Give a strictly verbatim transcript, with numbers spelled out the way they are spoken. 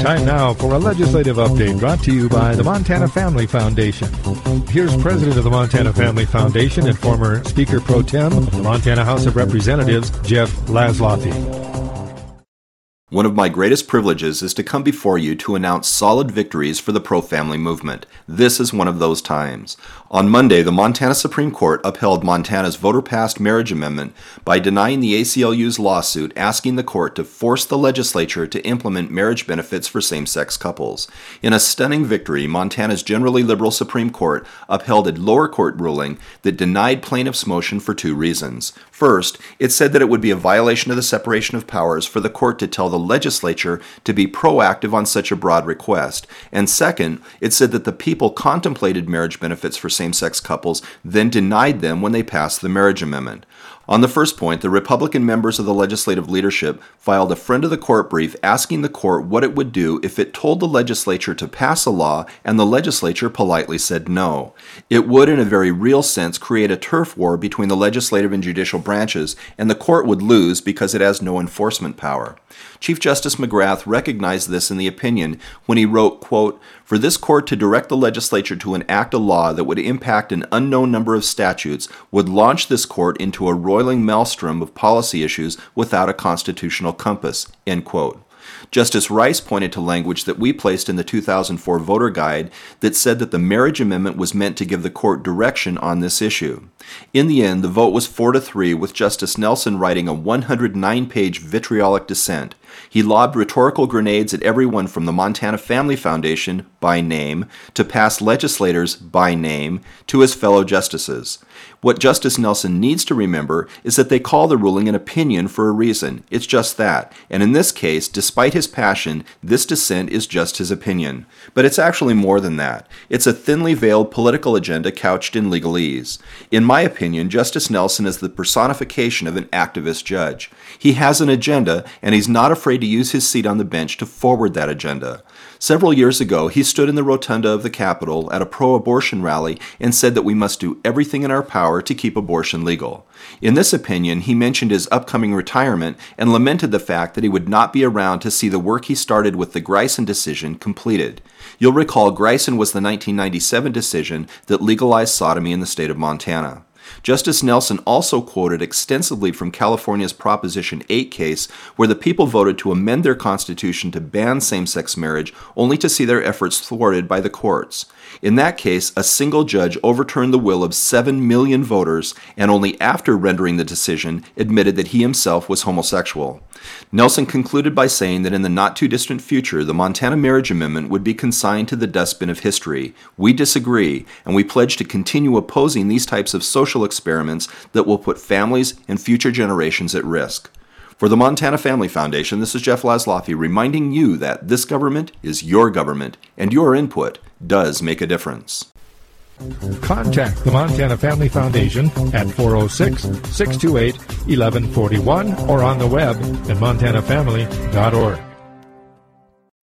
Time now for a legislative update brought to you by the Montana Family Foundation. Here's President of the Montana Family Foundation and former Speaker Pro Tem of the Montana House of Representatives, Jeff Laszloffy. One of my greatest privileges is to come before you to announce solid victories for the pro-family movement. This is one of those times. On Monday, the Montana Supreme Court upheld Montana's voter-passed marriage amendment by denying the A C L U's lawsuit asking the court to force the legislature to implement marriage benefits for same-sex couples. In a stunning victory, Montana's generally liberal Supreme Court upheld a lower court ruling that denied plaintiffs' motion for two reasons. First, it said that it would be a violation of the separation of powers for the court to tell the legislature to be proactive on such a broad request. And second, it said that the people contemplated marriage benefits for same-sex couples, then denied them when they passed the marriage amendment. On the first point, the Republican members of the legislative leadership filed a friend of the court brief asking the court what it would do if it told the legislature to pass a law and the legislature politely said no. It would, in a very real sense, create a turf war between the legislative and judicial branches, and the court would lose because it has no enforcement power. Chief Justice McGrath recognized this in the opinion when he wrote, quote, "For this court to direct the legislature to enact a law that would impact an unknown number of statutes would launch this court into a roiling maelstrom of policy issues without a constitutional compass," end quote. Justice Rice pointed to language that we placed in the two thousand four voter guide that said that the marriage amendment was meant to give the court direction on this issue. In the end, the vote was four to three, with Justice Nelson writing a one hundred nine page vitriolic dissent. He lobbed rhetorical grenades at everyone from the Montana Family Foundation, by name, to past legislators, by name, to his fellow justices. What Justice Nelson needs to remember is that they call the ruling an opinion for a reason. It's just that. And in this case, despite his passion, this dissent is just his opinion. But it's actually more than that. It's a thinly veiled political agenda couched in legalese. In my opinion, Justice Nelson is the personification of an activist judge. He has an agenda, and he's not afraid to use his seat on the bench to forward that agenda. Several years ago, he stood in the rotunda of the Capitol at a pro-abortion rally and said that we must do everything in our power to keep abortion legal. In this opinion, he mentioned his upcoming retirement and lamented the fact that he would not be around to see the work he started with the Grison decision completed. You'll recall Grison was the nineteen ninety-seven decision that legalized sodomy in the state of Montana. Justice Nelson also quoted extensively from California's Proposition eight case, where the people voted to amend their constitution to ban same-sex marriage, only to see their efforts thwarted by the courts. In that case, a single judge overturned the will of seven million voters, and only after rendering the decision admitted that he himself was homosexual. Nelson concluded by saying that in the not-too-distant future, the Montana Marriage Amendment would be consigned to the dustbin of history. We disagree, and we pledge to continue opposing these types of social experiments that will put families and future generations at risk. For the Montana Family Foundation, this is Jeff Laszloffy reminding you that this government is your government, and your input does make a difference. Contact the Montana Family Foundation at four oh six, six two eight, one one four one or on the web at montana family dot org.